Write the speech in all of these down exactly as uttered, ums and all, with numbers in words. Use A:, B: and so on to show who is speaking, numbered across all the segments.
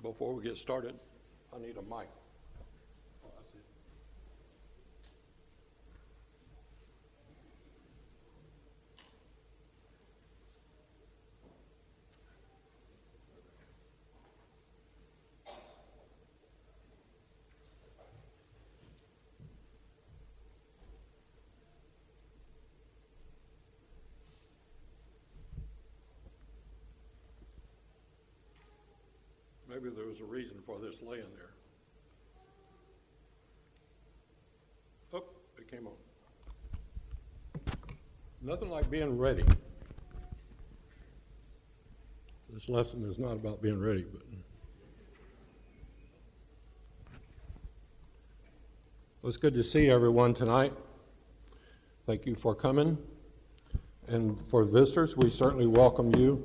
A: Before we get started, I need a mic. Oh, I see. Maybe there was a reason for this laying there. Oh, it came on. Nothing like being ready. This lesson is not about being ready, but well, it's good to see everyone tonight. Thank you for coming. And for visitors, we certainly welcome you.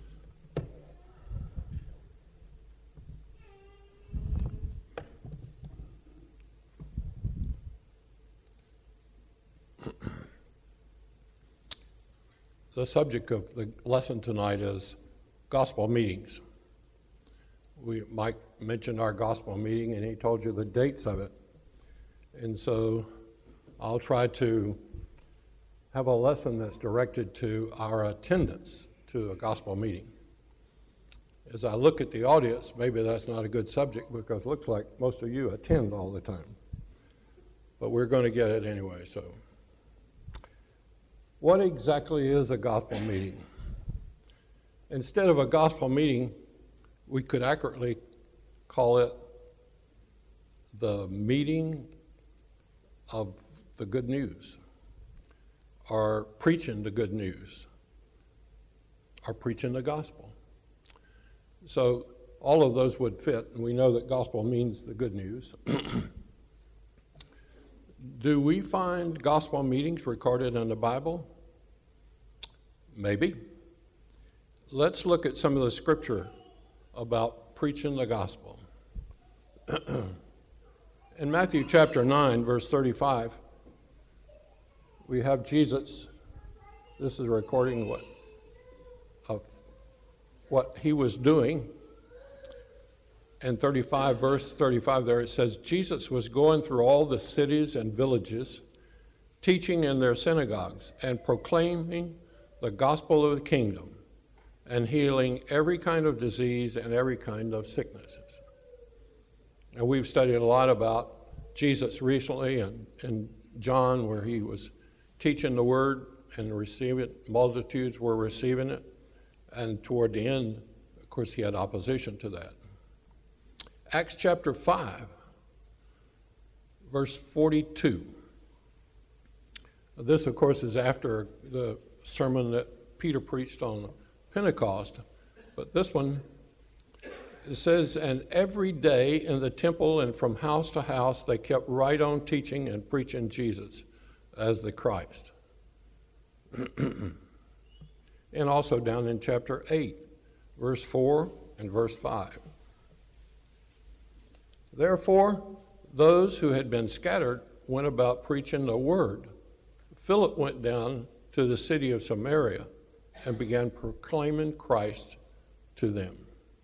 A: The subject of the lesson tonight is gospel meetings. We, Mike mentioned our gospel meeting, and he told you the dates of it. And so I'll try to have a lesson that's directed to our attendance to a gospel meeting. As I look at the audience, maybe that's not a good subject because it looks like most of you attend all the time. But we're going to get it anyway, so. What exactly is a gospel meeting? Instead of a gospel meeting, we could accurately call it the meeting of the good news, or preaching the good news, or preaching the gospel. So all of those would fit, and we know that gospel means the good news. Do we find gospel meetings recorded in the Bible? Maybe. Let's look at some of the scripture about preaching the gospel. In Matthew chapter nine, verse thirty-five, we have Jesus. This is a recording what, of what he was doing. And thirty-five, verse thirty-five there, it says, Jesus was going through all the cities and villages, teaching in their synagogues and proclaiming the gospel of the kingdom and healing every kind of disease and every kind of sicknesses. And we've studied a lot about Jesus recently and in John, where he was teaching the word and receiving it. Multitudes were receiving it. And toward the end, of course, he had opposition to that. Acts chapter five, verse forty-two. This, of course, is after the sermon that Peter preached on Pentecost. But this one, it says, and every day in the temple and from house to house, they kept right on teaching and preaching Jesus as the Christ. And also down in chapter eight, verse four and verse five. Therefore, those who had been scattered went about preaching the word. Philip went down to the city of Samaria and began proclaiming Christ to them.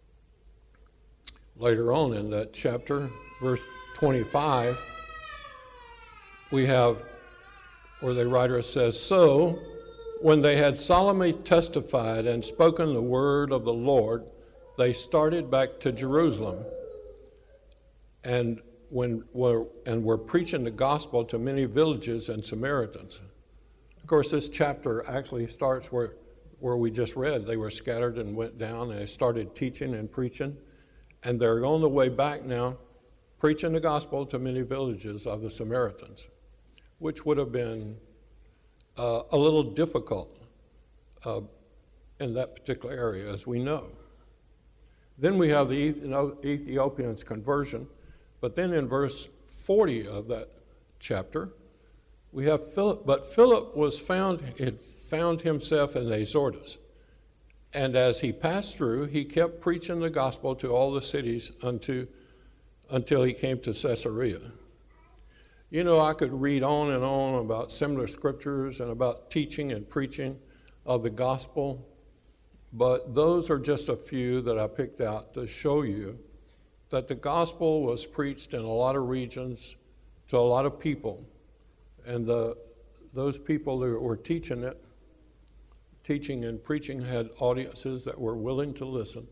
A: Later on in that chapter, verse twenty-five, we have where the writer says, so when they had solemnly testified and spoken the word of the Lord, they started back to Jerusalem and when were and were preaching the gospel to many villages and Samaritans. Of course, this chapter actually starts where, where we just read. They were scattered and went down, and they started teaching and preaching. And they're on the way back now, preaching the gospel to many villages of the Samaritans, which would have been uh, a little difficult uh, in that particular area, as we know. Then we have the Ethiopian's conversion. But then in verse forty of that chapter, we have Philip, but Philip was found, had found himself in Azotus. And as he passed through, he kept preaching the gospel to all the cities unto, until he came to Caesarea. You know, I could read on and on about similar scriptures and about teaching and preaching of the gospel, but those are just a few that I picked out to show you that the gospel was preached in a lot of regions to a lot of people, and the, those people that were teaching it, teaching and preaching had audiences that were willing to listen.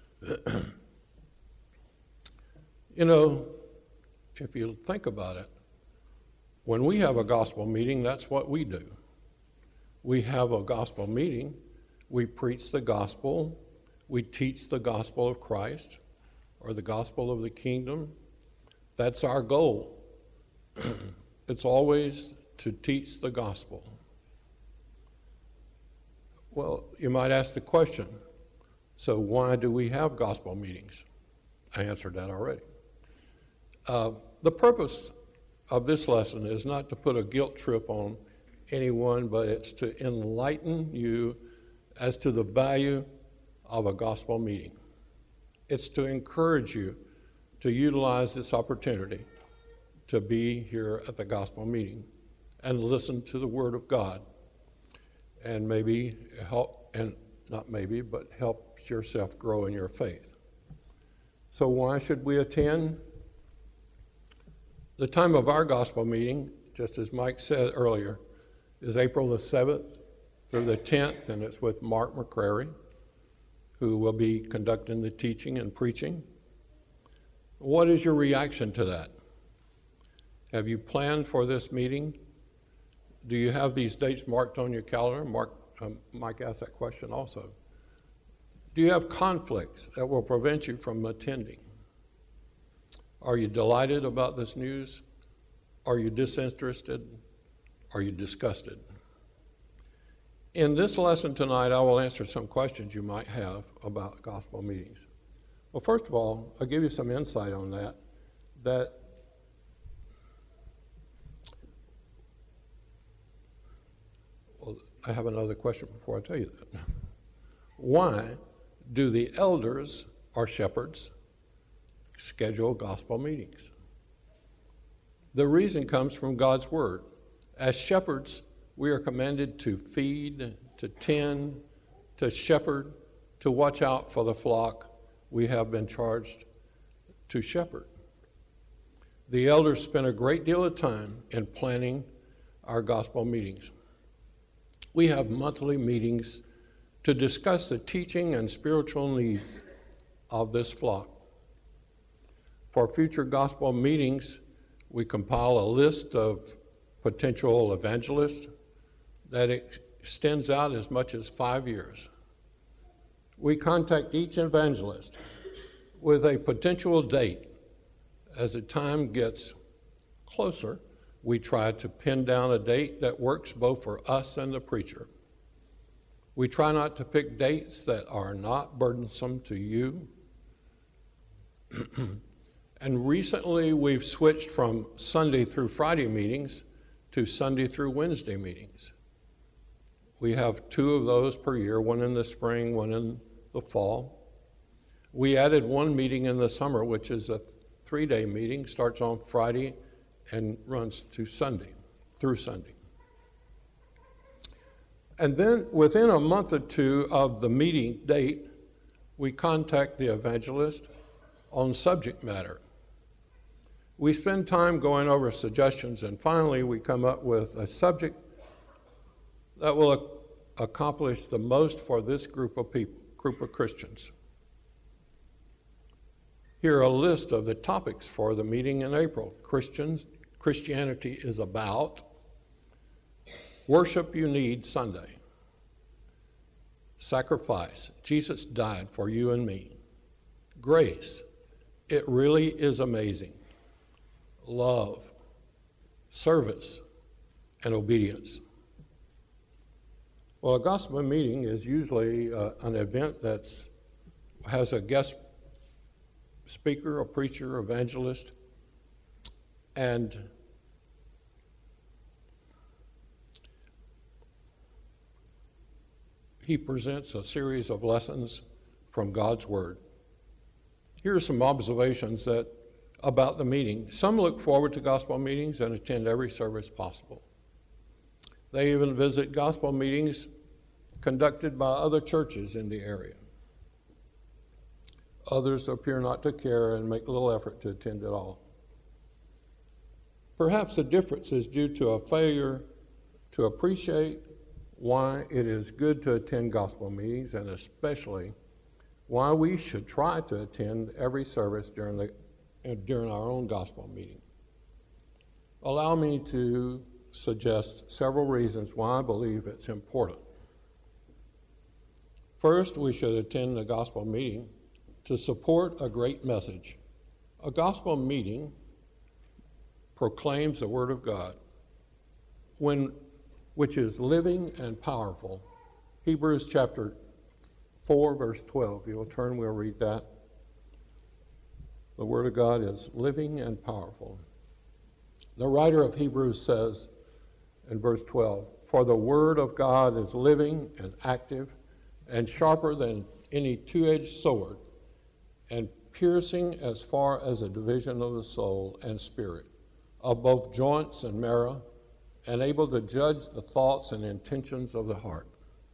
A: You know, if you think about it, when we have a gospel meeting, that's what we do. We have a gospel meeting, we preach the gospel, we teach the gospel of Christ, or the gospel of the kingdom. That's our goal. It's always to teach the gospel. Well, you might ask the question, so why do we have gospel meetings? I answered that already. Uh, the purpose of this lesson is not to put a guilt trip on anyone, but it's to enlighten you as to the value of a gospel meeting. It's to encourage you to utilize this opportunity to be here at the gospel meeting and listen to the Word of God, and maybe help, and not maybe, but help yourself grow in your faith. So why should we attend? The time of our gospel meeting, just as Mike said earlier, is April the seventh through the tenth, and it's with Mark McCrary, who will be conducting the teaching and preaching. What is your reaction to that? Have you planned for this meeting? Do you have these dates marked on your calendar? Mark, um, Mike asked that question also. Do you have conflicts that will prevent you from attending? Are you delighted about this news? Are you disinterested? Are you disgusted? In this lesson tonight, I will answer some questions you might have about gospel meetings. Well, first of all, I'll give you some insight on that, that well, I have another question before I tell you that. Why do the elders or shepherds schedule gospel meetings? The reason comes from God's word. As shepherds, we are commanded to feed, to tend, to shepherd, to watch out for the flock we have been charged to shepherd. The elders spend a great deal of time in planning our gospel meetings. We have monthly meetings to discuss the teaching and spiritual needs of this flock. For future gospel meetings, we compile a list of potential evangelists that extends out as much as five years. We contact each evangelist with a potential date. As the time gets closer, we try to pin down a date that works both for us and the preacher. We try not to pick dates that are not burdensome to you. And recently we've switched from Sunday through Friday meetings to Sunday through Wednesday meetings. We have two of those per year, one in the spring, one in the fall. We added one meeting in the summer, which is a three-day meeting, starts on Friday and runs to Sunday, through Sunday. And then within a month or two of the meeting date, we contact the evangelist on subject matter. We spend time going over suggestions, and finally we come up with a subject that will ac- accomplish the most for this group of people, group of Christians. Here are a list of the topics for the meeting in April. Christians, Christianity is about. Worship you need Sunday. Sacrifice. Jesus died for you and me. Grace. It really is amazing. Love. Service. And obedience. Well, a gospel meeting is usually uh, an event that has a guest speaker, a preacher, evangelist, and he presents a series of lessons from God's Word. Here are some observations that about the meeting. Some look forward to gospel meetings and attend every service possible. They even visit gospel meetings conducted by other churches in the area. Others appear not to care and make little effort to attend at all. Perhaps the difference is due to a failure to appreciate why it is good to attend gospel meetings, and especially why we should try to attend every service during, the, during our own gospel meeting. Allow me to suggest several reasons why I believe it's important. First, we should attend the gospel meeting to support a great message. A gospel meeting proclaims the Word of God, when, which is living and powerful. Hebrews chapter four, verse twelve. You'll turn, we'll read that. The Word of God is living and powerful. The writer of Hebrews says in verse twelve, "For the Word of God is living and active and sharper than any two-edged sword, and piercing as far as a division of the soul and spirit, of both joints and marrow, and able to judge the thoughts and intentions of the heart."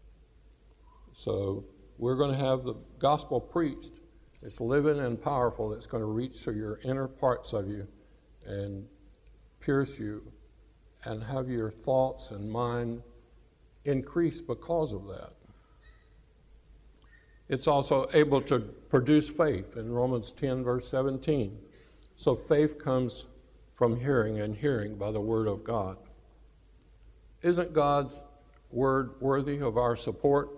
A: So we're going to have the gospel preached. It's living and powerful. It's going to reach through your inner parts of you and pierce you and have your thoughts and mind increase because of that. It's also able to produce faith in Romans ten, verse seventeen. So faith comes from hearing, and hearing by the Word of God. Isn't God's Word worthy of our support?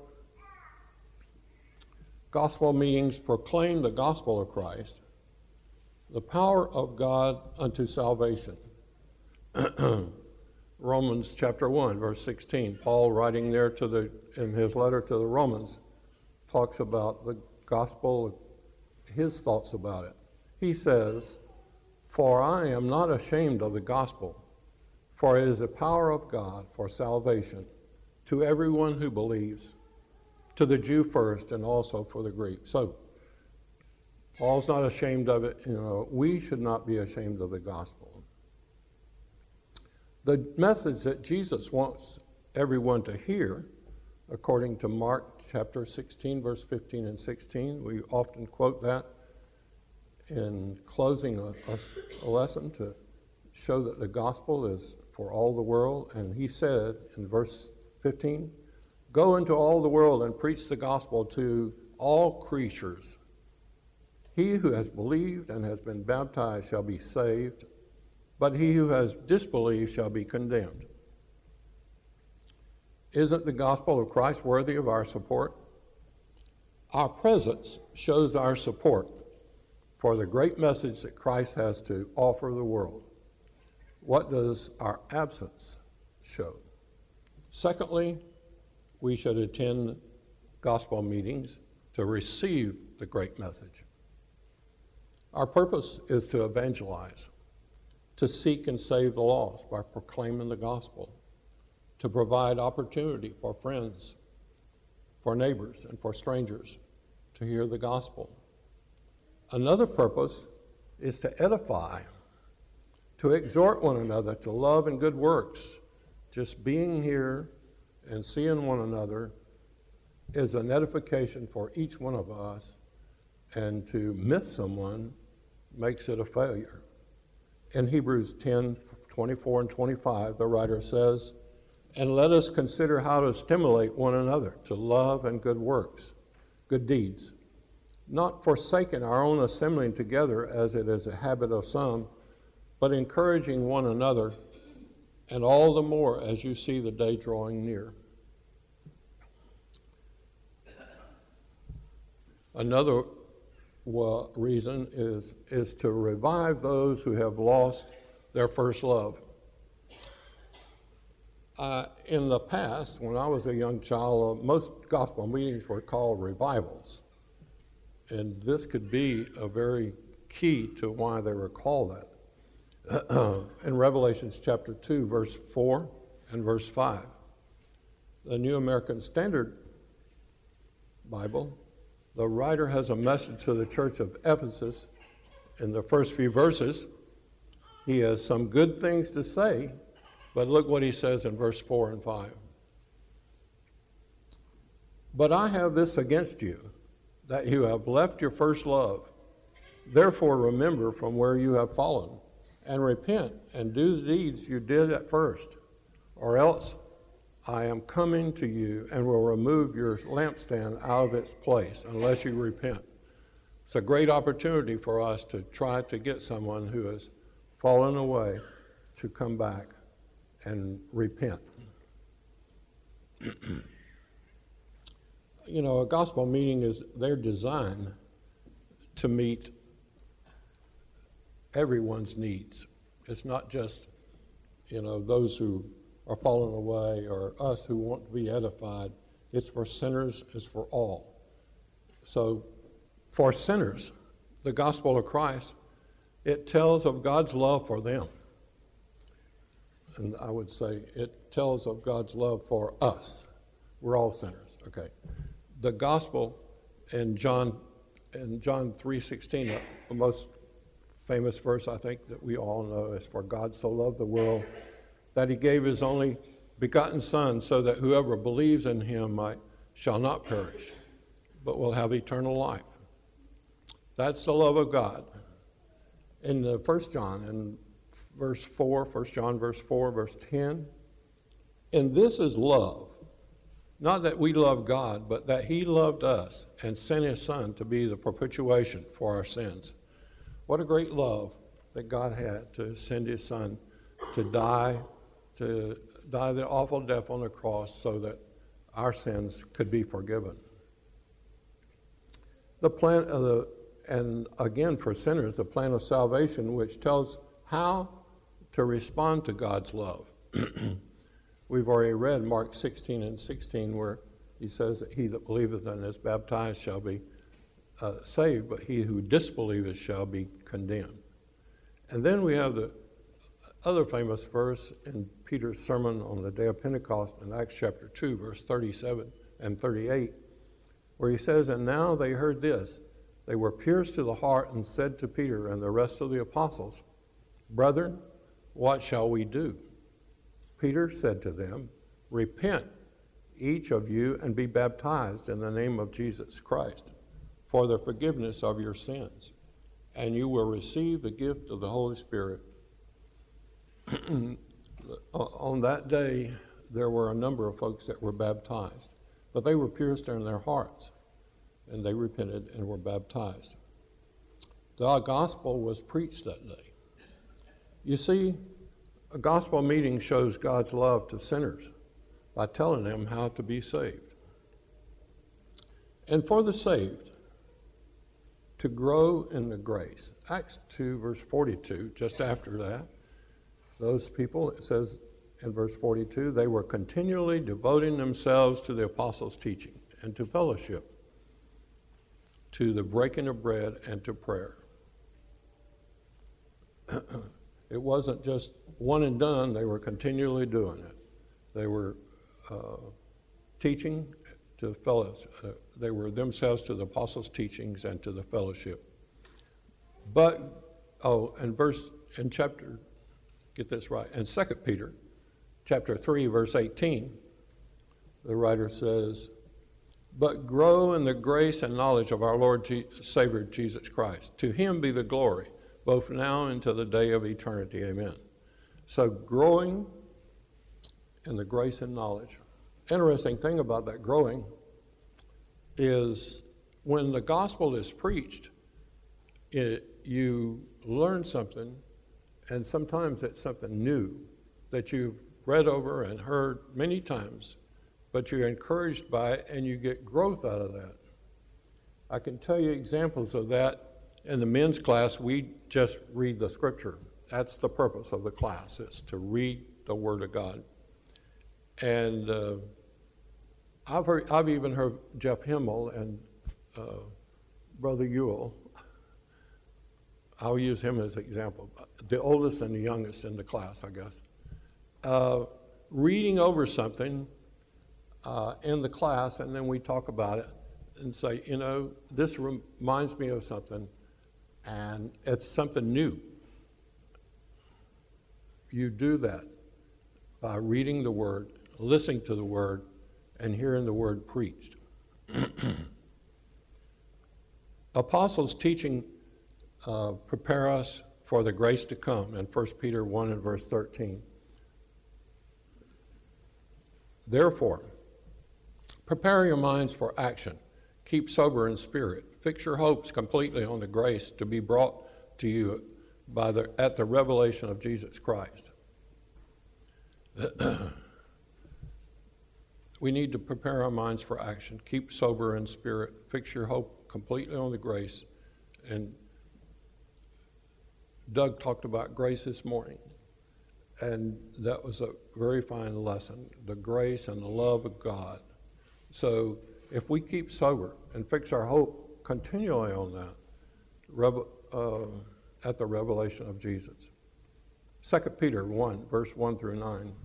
A: Gospel meetings proclaim the gospel of Christ, the power of God unto salvation. Romans chapter one, verse sixteen, Paul writing there to the in his letter to the Romans, talks about the gospel, his thoughts about it. He says, "For I am not ashamed of the gospel, for it is the power of God for salvation to everyone who believes, to the Jew first and also for the Greek." So Paul's not ashamed of it. You know, we should not be ashamed of the gospel. The message that Jesus wants everyone to hear, according to Mark chapter sixteen, verse fifteen and sixteen, we often quote that in closing a, a, a lesson to show that the gospel is for all the world. And he said in verse fifteen, "Go into all the world and preach the gospel to all creatures. He who has believed and has been baptized shall be saved, but he who has disbelieved shall be condemned." Isn't the gospel of Christ worthy of our support? Our presence shows our support for the great message that Christ has to offer the world. What does our absence show? Secondly, we should attend gospel meetings to receive the great message. Our purpose is to evangelize, to seek and save the lost by proclaiming the gospel, to provide opportunity for friends, for neighbors, and for strangers to hear the gospel. Another purpose is to edify, to exhort one another to love and good works. Just being here and seeing one another is an edification for each one of us, and to miss someone makes it a failure. In Hebrews ten, twenty-four and twenty-five, the writer says, "And let us consider how to stimulate one another to love and good works, good deeds, not forsaking our own assembling together as it is a habit of some, but encouraging one another, and all the more as you see the day drawing near." Another well, reason is, is to revive those who have lost their first love. Uh, in the past, when I was a young child, uh, most gospel meetings were called revivals. And this could be a very key to why they were called that. In Revelations chapter two, verse four and verse five, the New American Standard Bible, the writer has a message to the church of Ephesus. In the first few verses, he has some good things to say, but look what he says in verse four and five. "But I have this against you, that you have left your first love. Therefore remember from where you have fallen, and repent and do the deeds you did at first, or else I am coming to you and will remove your lampstand out of its place unless you repent. It's a great opportunity for us to try to get someone who has fallen away to come back and repent. You know, a gospel meeting is, they're designed to meet everyone's needs. It's not just, you know, those who are falling away or us who want to be edified. It's for sinners, it's for all. So for sinners, the gospel of Christ, it tells of God's love for them. And I would say it tells of God's love for us. We're all sinners, okay. The gospel in John in John three sixteen, the most famous verse I think that we all know is, for God so loved the world that he gave his only begotten Son, so that whoever believes in him might shall not perish, but will have eternal life. That's the love of God. In the First John, in verse four, First John verse four, verse ten, and this is love, not that we love God, but that he loved us and sent his Son to be the propitiation for our sins. What a great love that God had to send his Son to die, to die the awful death on the cross so that our sins could be forgiven. The plan of the, and again for sinners, the plan of salvation, which tells how to respond to God's love. We've already read Mark sixteen and sixteen, where he says that he that believeth and is baptized shall be uh, saved, but he who disbelieveth shall be condemned. And then we have the other famous verse in Peter's sermon on the day of Pentecost in Acts chapter two, verse thirty-seven and thirty-eight, where he says, and now they heard this. They were pierced to the heart and said to Peter and the rest of the apostles, brethren, what shall we do? Peter said to them, repent, each of you, and be baptized in the name of Jesus Christ for the forgiveness of your sins, and you will receive the gift of the Holy Spirit. On that day, there were a number of folks that were baptized, but they were pierced in their hearts, and they repented and were baptized. The gospel was preached that day. You see, a gospel meeting shows God's love to sinners by telling them how to be saved. And for the saved, to grow in the grace. Acts two, verse forty-two, just after that, those people, it says in verse forty-two, they were continually devoting themselves to the apostles' teaching and to fellowship, to the breaking of bread and to prayer. It wasn't just one and done, they were continually doing it. They were uh, teaching to fellows, uh, they were themselves to the apostles' teachings and to the fellowship. But, oh, and verse, in chapter, get this right, in Second Peter, chapter three, verse eighteen, the writer says, but grow in the grace and knowledge of our Lord Je- Savior Jesus Christ. To him be the glory, both now and to the day of eternity. Amen. So growing in the grace and knowledge. Interesting thing about that growing is when the gospel is preached, it, you learn something, and sometimes it's something new that you've read over and heard many times, but you're encouraged by it and you get growth out of that. I can tell you examples of that. In the men's class, we just read the scripture. That's the purpose of the class, is to read the Word of God. And uh, I've heard, I've even heard Jeff Himmel and uh, Brother Ewell. I'll use him as an example. The oldest and the youngest in the class, I guess. Uh, reading over something uh, in the class, and then we talk about it and say, you know, this reminds me of something, and it's something new. You do that by reading the Word, listening to the Word, and hearing the Word preached. apostles' teaching uh, prepare us for the grace to come in First Peter one and verse thirteen. Therefore, prepare your minds for action. Keep sober in spirit. Fix your hopes completely on the grace to be brought to you by the, at the revelation of Jesus Christ. We need to prepare our minds for action. Keep sober in spirit. Fix your hope completely on the grace. And Doug talked about grace this morning. And that was a very fine lesson, the grace and the love of God. So if we keep sober and fix our hope continually on that, rev- uh, at the revelation of Jesus. Second Peter one, verse one through nine.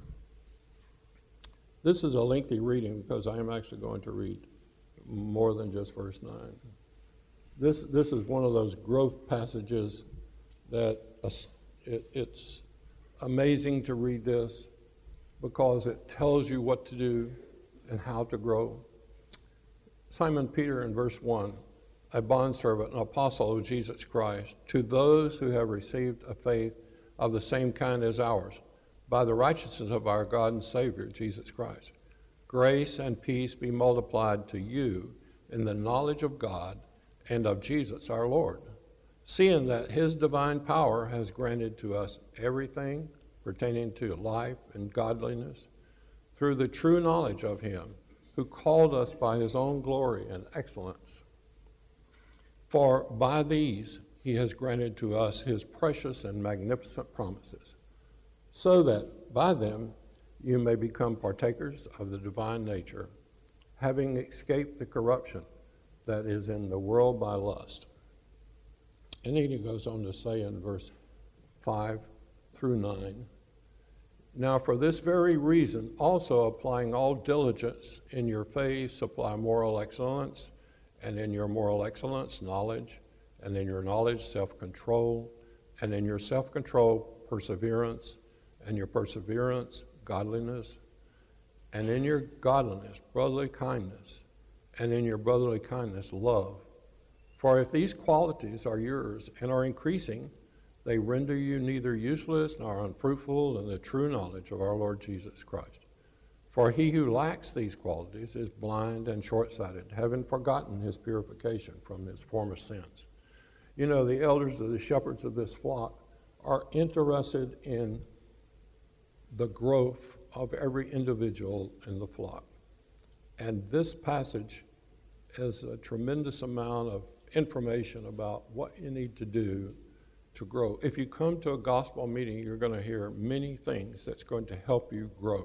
A: This is a lengthy reading because I am actually going to read more than just verse nine. This, this is one of those growth passages that uh, it, it's amazing to read this because it tells you what to do and how to grow. Simon Peter in verse one, a bondservant and apostle of Jesus Christ, to those who have received a faith of the same kind as ours, by the righteousness of our God and Savior, Jesus Christ. Grace and peace be multiplied to you in the knowledge of God and of Jesus our Lord, seeing that his divine power has granted to us everything pertaining to life and godliness through the true knowledge of him who called us by his own glory and excellence. For by these he has granted to us his precious and magnificent promises, so that by them you may become partakers of the divine nature, having escaped the corruption that is in the world by lust. And then he goes on to say in verse five through nine, now for this very reason, also applying all diligence in your faith, supply moral excellence, and in your moral excellence, knowledge, and in your knowledge, self-control, and in your self-control, perseverance, and your perseverance, godliness, and in your godliness, brotherly kindness, and in your brotherly kindness, love. For if these qualities are yours and are increasing, they render you neither useless nor unfruitful in the true knowledge of our Lord Jesus Christ. For he who lacks these qualities is blind and short-sighted, having forgotten his purification from his former sins. You know, the elders of the shepherds of this flock are interested in the growth of every individual in the flock. And this passage is a tremendous amount of information about what you need to do to grow. If you come to a gospel meeting, you're going to hear many things that's going to help you grow.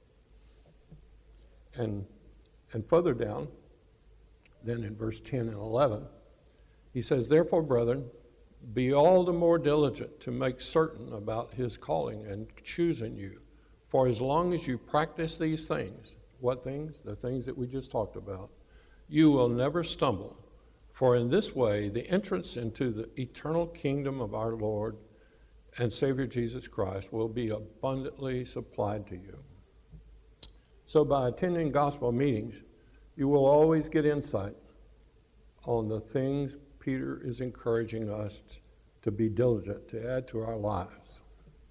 A: And, and further down, then in verse ten and eleven, he says, therefore, brethren, be all the more diligent to make certain about his calling and choosing you. For as long as you practice these things, what things? The things that we just talked about, you will never stumble. For in this way, the entrance into the eternal kingdom of our Lord and Savior Jesus Christ will be abundantly supplied to you. So by attending gospel meetings, you will always get insight on the things Peter is encouraging us to be diligent to add to our lives.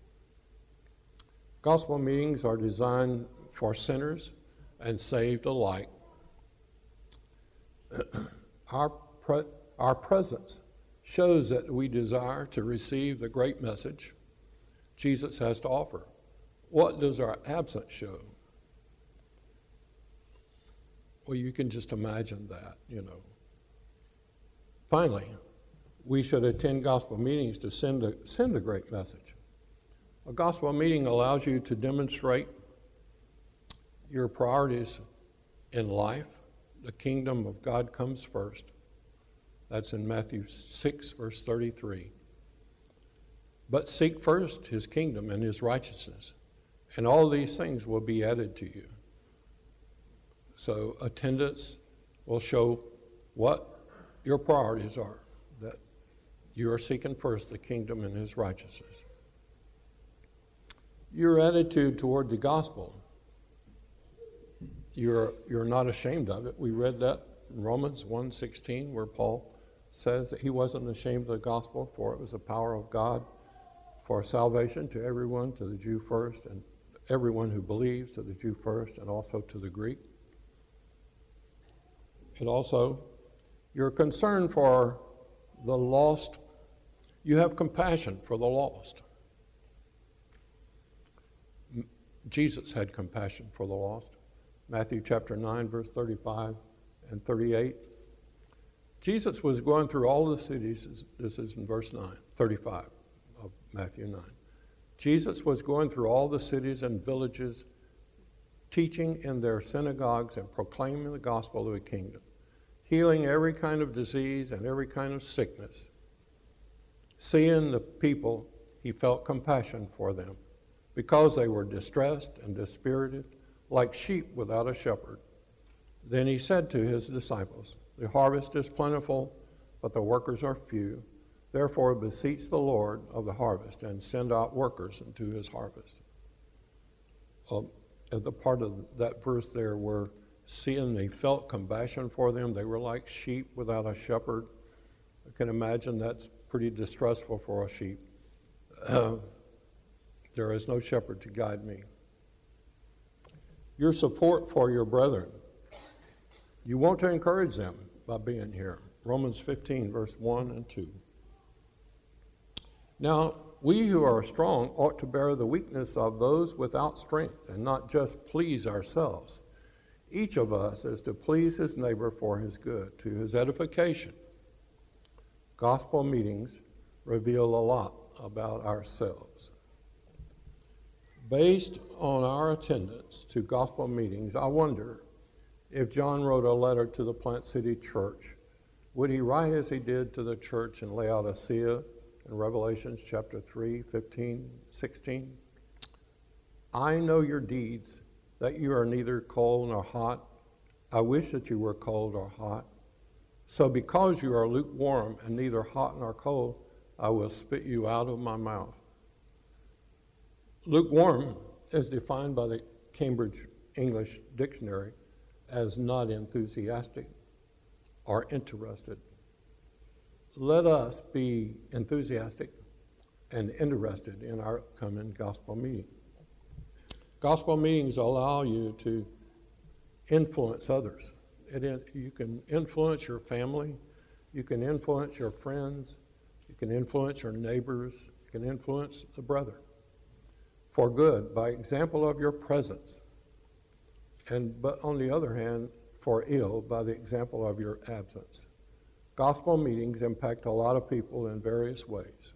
A: Gospel meetings are designed for sinners and saved alike. Our, pre- our presence shows that we desire to receive the great message Jesus has to offer. What does our absence show? Well, you can just imagine that, you know. Finally, we should attend gospel meetings to send a, send a great message. A gospel meeting allows you to demonstrate your priorities in life. The kingdom of God comes first. That's in Matthew six, verse thirty-three. But seek first his kingdom and his righteousness, and all these things will be added to you. So attendance will show what your priorities are, that you are seeking first the kingdom and his righteousness. Your attitude toward the gospel, you're, you're not ashamed of it. We read that in Romans one sixteen, where Paul says that he wasn't ashamed of the gospel, for it was the power of God for salvation to everyone, to the Jew first, and everyone who believes, to the Jew first, and also to the Greek. It also, you're concerned for the lost. You have compassion for the lost. Jesus had compassion for the lost. Matthew chapter nine, verse thirty-five and thirty-eight. Jesus was going through all the cities, this is in verse nine, thirty-five of Matthew nine. Jesus was going through all the cities and villages, teaching in their synagogues and proclaiming the gospel of the kingdom, healing every kind of disease and every kind of sickness. Seeing the people, he felt compassion for them, because they were distressed and dispirited, like sheep without a shepherd. Then he said to his disciples, "The harvest is plentiful, but the workers are few. Therefore beseech the Lord of the harvest and send out workers into his harvest." Um, at the part of that verse there where seeing they felt compassion for them, they were like sheep without a shepherd. I can imagine that's pretty distressful for a sheep. Uh, there is no shepherd to guide me. Your support for your brethren. You want to encourage them by being here. Romans fifteen, verse one and two. Now, we who are strong ought to bear the weakness of those without strength and not just please ourselves. Each of us is to please his neighbor for his good, to his edification. Gospel meetings reveal a lot about ourselves. Based on our attendance to gospel meetings, I wonder if John wrote a letter to the Plant City Church, would he write as he did to the church in Laodicea in Revelation chapter three, fifteen, sixteen? I know your deeds, that you are neither cold nor hot. I wish that you were cold or hot. So because you are lukewarm and neither hot nor cold, I will spit you out of my mouth. Lukewarm is defined by the Cambridge English Dictionary as not enthusiastic or interested. Let us be enthusiastic and interested in our coming gospel meeting. Gospel meetings allow you to influence others. It, you can influence your family, you can influence your friends, you can influence your neighbors, you can influence the brother for good by example of your presence, and but on the other hand, for ill by the example of your absence. Gospel meetings impact a lot of people in various ways.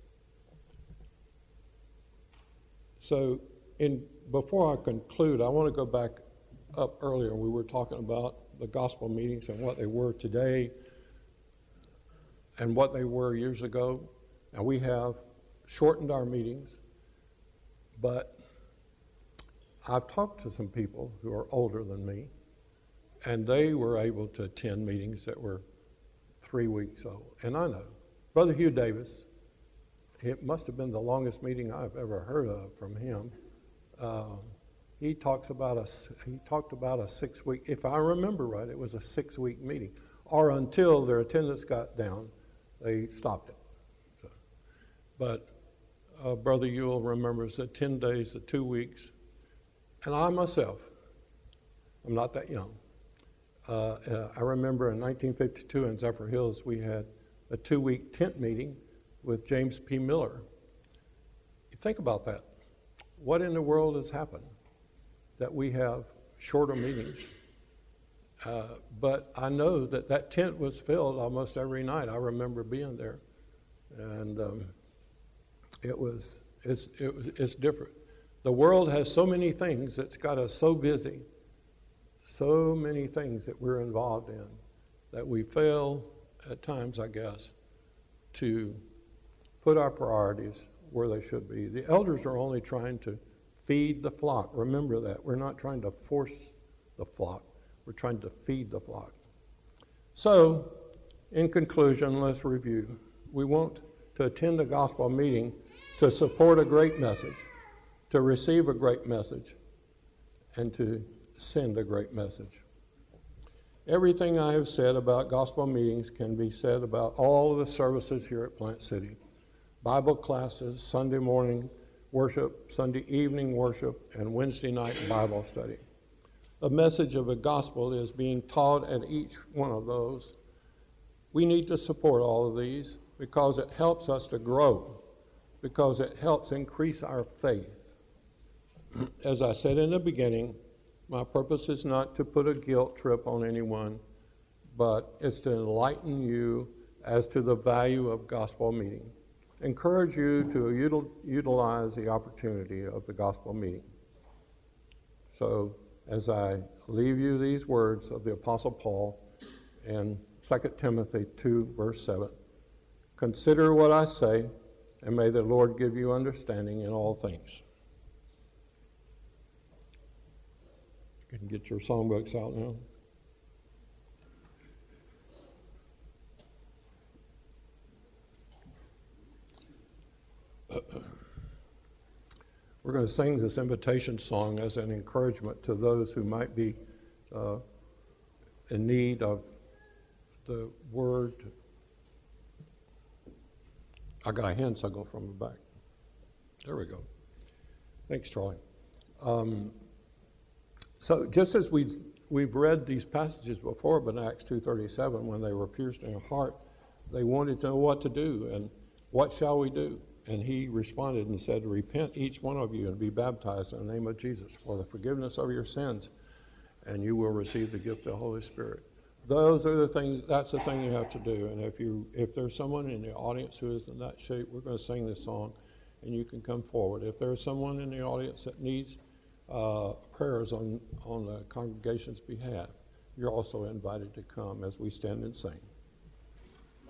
A: So in, before I conclude, I want to go back up earlier. We were talking about the gospel meetings and what they were today and what they were years ago. And we have shortened our meetings, but I've talked to some people who are older than me, and they were able to attend meetings that were three weeks old. And I know, Brother Hugh Davis, it must have been the longest meeting I've ever heard of from him. Uh, he talks about a, he talked about a six-week, if I remember right, it was a six-week meeting, or until their attendance got down, they stopped it. So, but uh, Brother Ewell remembers the ten days, the two weeks, and I myself, I'm not that young. Uh, uh, I remember in nineteen fifty-two in Zephyr Hills, we had a two-week tent meeting with James P. Miller. You think about that. What in the world has happened that we have shorter meetings? Uh, but I know that that tent was filled almost every night. I remember being there, and um, it was it's it was it's different. The world has so many things that's got us so busy, so many things that we're involved in, that we fail at times, I guess, to put our priorities where they should be. The elders are only trying to feed the flock. Remember that. We're not trying to force the flock. We're trying to feed the flock. So, in conclusion, let's review. We want to attend a gospel meeting to support a great message, to receive a great message, and to send a great message. Everything I have said about gospel meetings can be said about all of the services here at Plant City. Bible classes, Sunday morning worship, Sunday evening worship, and Wednesday night Bible study. The message of the gospel is being taught at each one of those. We need to support all of these because it helps us to grow, because it helps increase our faith. As I said in the beginning, my purpose is not to put a guilt trip on anyone, but it's to enlighten you as to the value of gospel meeting. Encourage you to util- utilize the opportunity of the gospel meeting. So, as I leave you these words of the Apostle Paul in Second Timothy two, verse seven, consider what I say, and may the Lord give you understanding in all things. You can get your songbooks out now. We're going to sing this invitation song as an encouragement to those who might be uh, in need of the word. I got a hand signal from the back. There we go. Thanks, Charlie. Um, so just as we've, we've read these passages before, but in Acts two thirty-seven, when they were pierced in the heart, they wanted to know what to do and what shall we do? And he responded and said, repent each one of you and be baptized in the name of Jesus for the forgiveness of your sins, and you will receive the gift of the Holy Spirit. Those are the things, that's the thing you have to do. And if you if there's someone in the audience who is in that shape, we're going to sing this song, and you can come forward. If there's someone in the audience that needs uh, prayers on, on the congregation's behalf, you're also invited to come as we stand and sing.